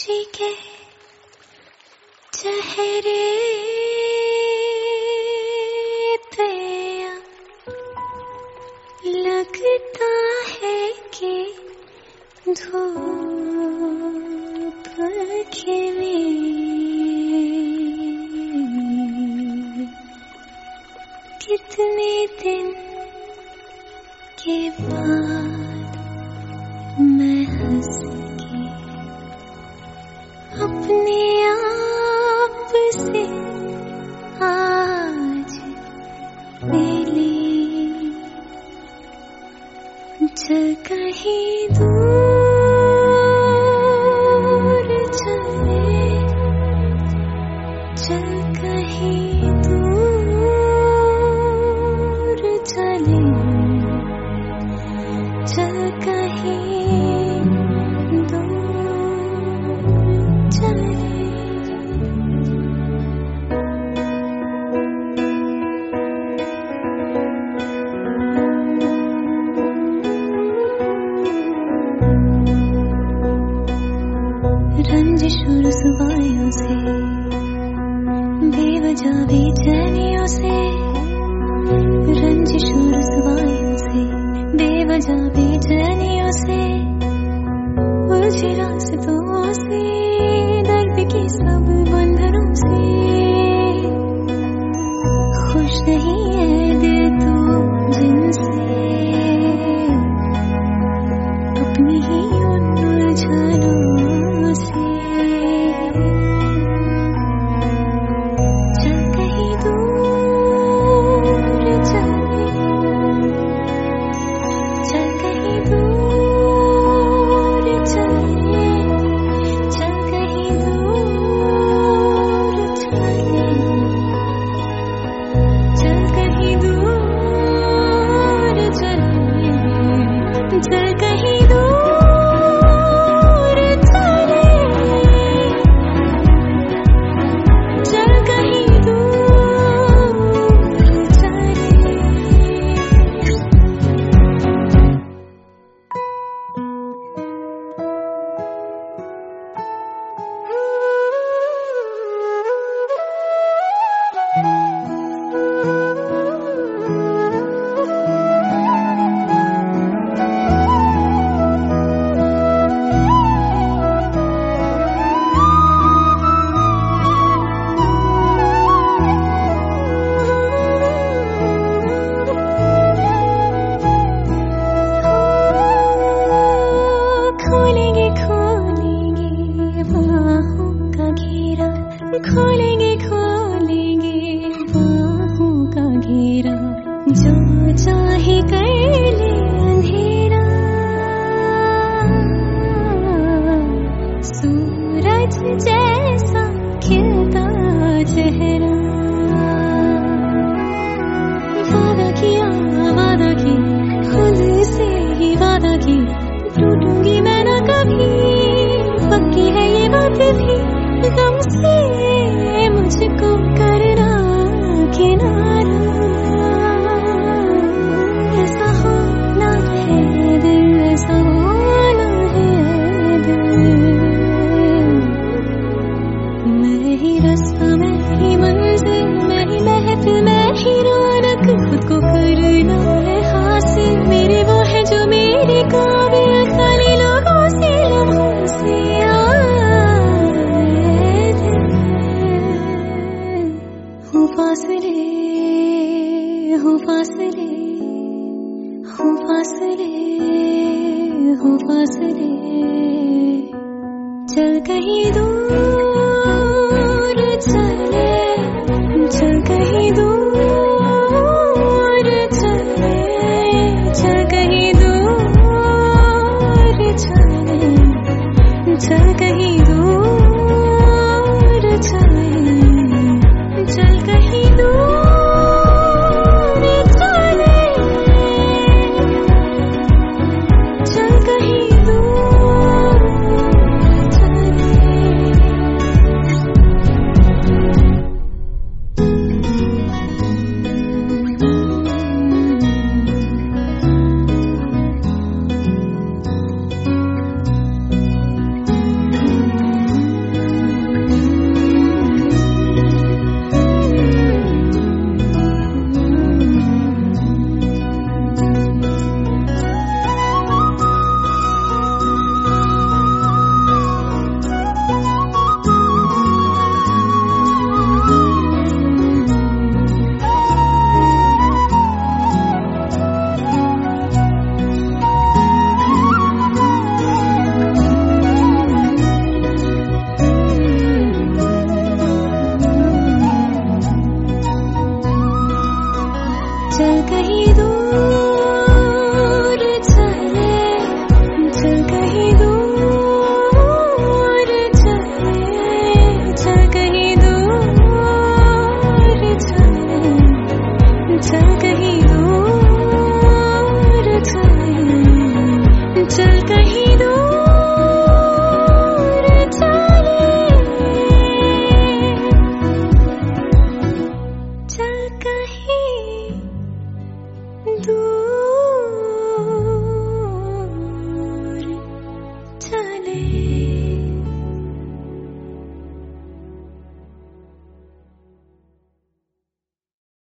खुशी के चेहरे पे लगता है कि धूप खिली। कितने दिन के बाद मैं हंस के अपने आप से आज मिली। चल कहीं दूर चले, चल कहीं दूर चले, चल कहीं दूर चले। रंजिश रुसवाइयों से, बेवजह बेचैनियों से, रंजिश रुसवाइयों से, बेवजह बेचैनियों से, उलझे रास्तों से, दर्द की सब बंधनों से। खुश नहीं है दिल तो जिनसे अपनी ही उलझनों से। चल कहीं दूर चले, चल कहीं दूर चले, चल कहीं दूर चले, चल कहीं दूर चले, चल कहीं दूर खोलेंगे खोलेंगे बाहों का घेरा, जो चाहे कर ले अंधेरा। सूरज जैसा खिलता चेहरा, वादा किया खुद से ही वादा की, टूटूंगी मैं ना कभी, पक्की है ये बात भी। गम से मुझको करना किनारा, ऐसा होना है दिल, ऐसा होना है दिल। मैं ही रास्ता, मैं ही मंजिल, मैं ही महफिल, मैं ही रौनक, खुद को करना है हासिल। मेरे वो है जो मेरे काबिल, खाली लोगों से लम्हों से फासले, हो फासले, हो फासले, हो फासले। चल कहीं दूर चले, चल कहीं दूर चले, चल कहीं दूर चले, चल कहीं दूर चले, चल कहीं दूर चले, चल कहीं दूर चले। दूर